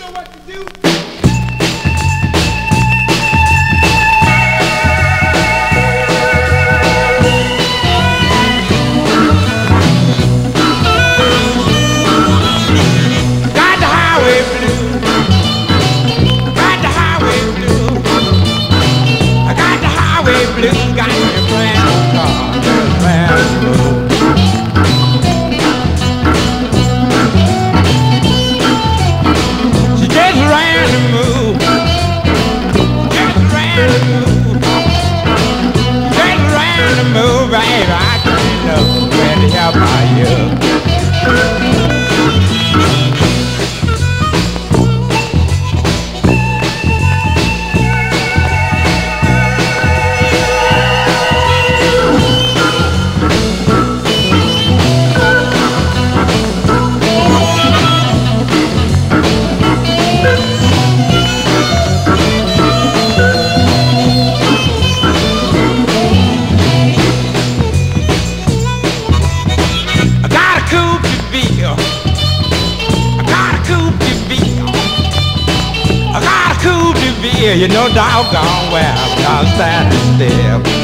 know what to do. Got the highway blue. Got the highway blue. I got the highway blue. Got me playing on car. Just playing. Move, baby, I can't know where to help you. You know doggone well I'm not standing still.